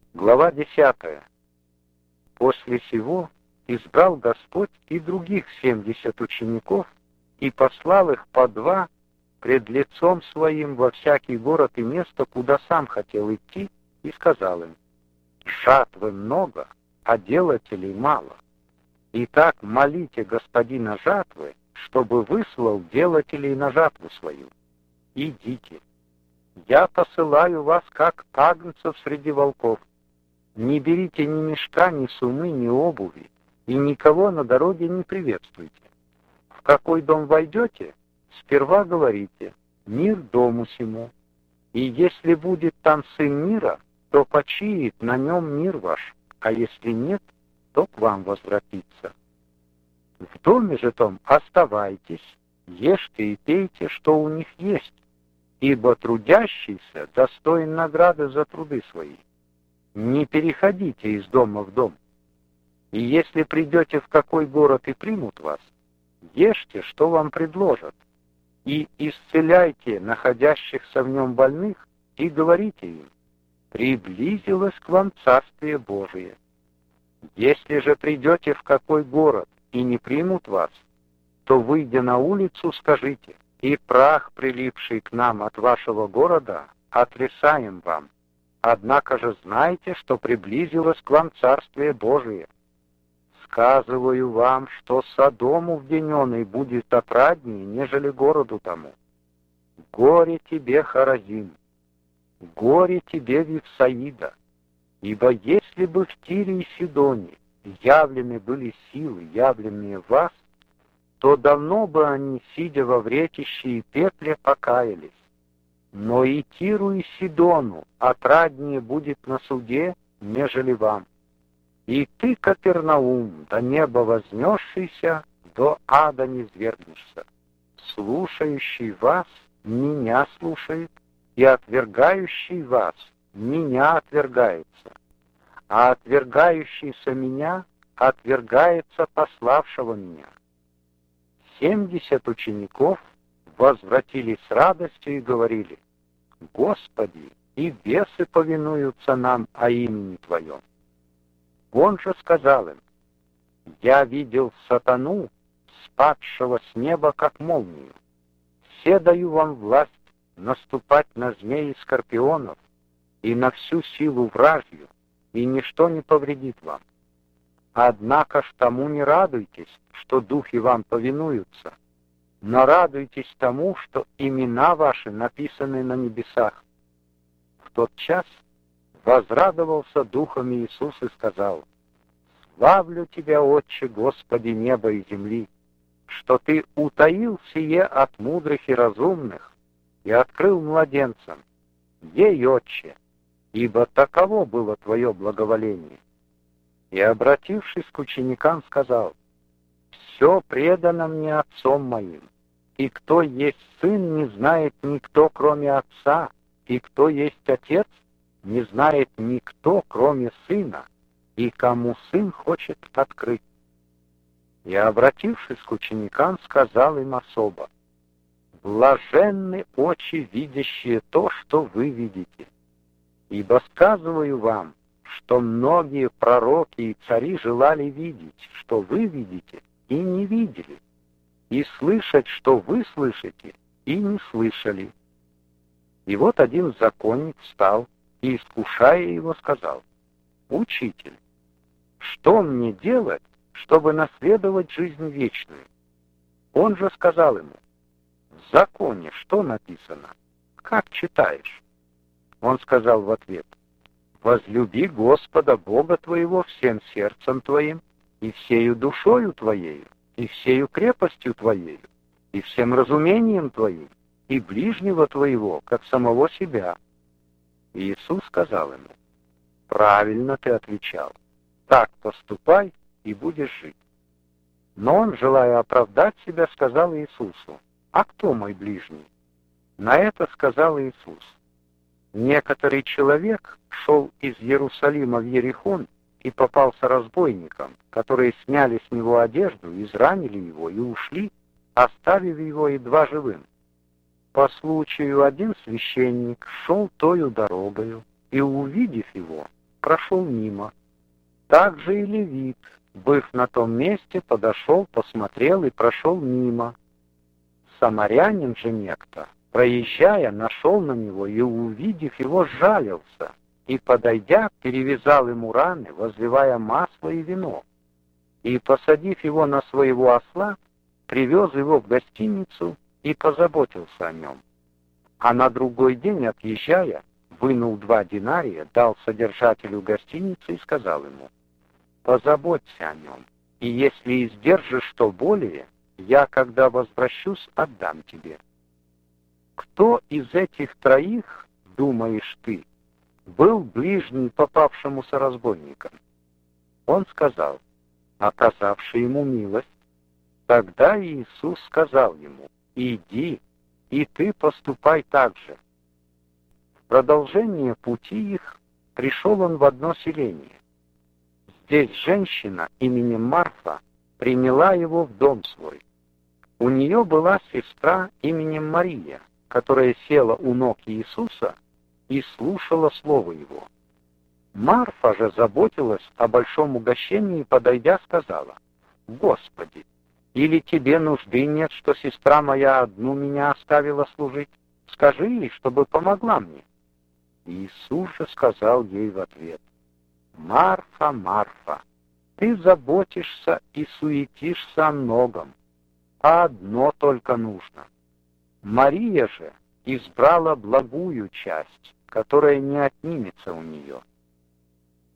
Глава 10. После сего избрал Господь и других 70 учеников и послал их по два пред лицом своим во всякий город и место, куда сам хотел идти, и сказал им: жатвы много, а делателей мало. Итак, молите Господина жатвы, чтобы выслал делателей на жатву свою. Идите. Я посылаю вас, как агнцев среди волков. Не берите ни мешка, ни сумы, ни обуви, и никого на дороге не приветствуйте. В какой дом войдете, сперва говорите: мир дому сему. И если будет там сын мира, то почиет на нем мир ваш, а если нет, то к вам возвратится. В доме же том оставайтесь, ешьте и пейте, что у них есть, ибо трудящийся достоин награды за труды свои. Не переходите из дома в дом. И если придете в какой город и примут вас, ешьте, что вам предложат, и исцеляйте находящихся в нем больных, и говорите им: приблизилось к вам Царствие Божие. Если же придете в какой город и не примут вас, то, выйдя на улицу, скажите: и прах, прилипший к нам от вашего города, отрисаем вам. Однако же знайте, что приблизилось к вам Царствие Божие. Сказываю вам, что Содому в день оный будет отраднее, нежели городу тому. Горе тебе, Хоразин! Горе тебе, Вифсаида! Ибо если бы в Тире и Сидоне явлены были силы, явленные в вас, то давно бы они, сидя во вретище и пепле, покаялись. Но и Тиру, и Сидону отраднее будет на суде, нежели вам. И ты, Капернаум, до неба вознесшийся, до ада низвергнешься. Слушающий вас меня слушает, и отвергающий вас меня отвергается. А отвергающийся меня отвергается пославшего меня. 70 учеников возвратились с радостью и говорили: Господи, и бесы повинуются нам о имени Твоем. Он же сказал им: я видел сатану, спадшего с неба, как молнию. Все даю вам власть наступать на змей и скорпионов и на всю силу вражью, и ничто не повредит вам. Однако ж тому не радуйтесь, что духи вам повинуются, но радуйтесь тому, что имена ваши написаны на небесах. В тот час возрадовался духом Иисус и сказал: славлю Тебя, Отче, Господи неба и земли, что Ты утаил сие от мудрых и разумных и открыл младенцам. Ей, Отче, ибо таково было Твое благоволение. И, обратившись к ученикам, сказал: все предано мне Отцом моим, и кто есть Сын, не знает никто, кроме Отца, и кто есть Отец, не знает никто, кроме Сына, и кому Сын хочет открыть. И, обратившись к ученикам, сказал им особо: блаженны очи, видящие то, что вы видите. Ибо сказываю вам, что многие пророки и цари желали видеть, что вы видите, и не видели, и слышать, что вы слышите, и не слышали. И вот один законник встал и, искушая его, сказал: Учитель, что мне делать, чтобы наследовать жизнь вечную? Он же сказал ему: в законе что написано? Как читаешь? Он сказал в ответ: возлюби Господа Бога твоего всем сердцем твоим, и всею душою твоею, и всею крепостью твоею, и всем разумением твоим, и ближнего твоего, как самого себя. И Иисус сказал ему: правильно ты отвечал, так поступай, и будешь жить. Но он, желая оправдать себя, сказал Иисусу: а кто мой ближний? На это сказал Иисус: некоторый человек шел из Иерусалима в Ерихон и попался разбойникам, которые сняли с него одежду, изранили его и ушли, оставив его едва живым. По случаю один священник шел тою дорогою и, увидев его, прошел мимо. Также и левит, быв на том месте, подошел, посмотрел и прошел мимо. Самарянин же некто, проезжая, нашел на него и, увидев его, сжалился, и, подойдя, перевязал ему раны, возливая масло и вино. И, посадив его на своего осла, привез его в гостиницу и позаботился о нем. А на другой день, отъезжая, вынул 2 динария, дал содержателю гостиницы и сказал ему: «Позаботься о нем, и если издержишь что более, я, когда возвращусь, отдам тебе». Кто из этих троих, думаешь ты, был ближний попавшемуся разбойникам? Он сказал: оказавший ему милость. Тогда Иисус сказал ему: иди, и ты поступай так же. В продолжение пути их пришел он в одно селение. Здесь женщина именем Марфа приняла его в дом свой. У нее была сестра именем Мария, которая села у ног Иисуса и слушала слово его. Марфа же заботилась о большом угощении и, подойдя, сказала: «Господи, или тебе нужды нет, что сестра моя одну меня оставила служить? Скажи ей, чтобы помогла мне». Иисус же сказал ей в ответ: «Марфа, Марфа, ты заботишься и суетишься о многом, а одно только нужно. Мария же избрала благую часть, которая не отнимется у нее».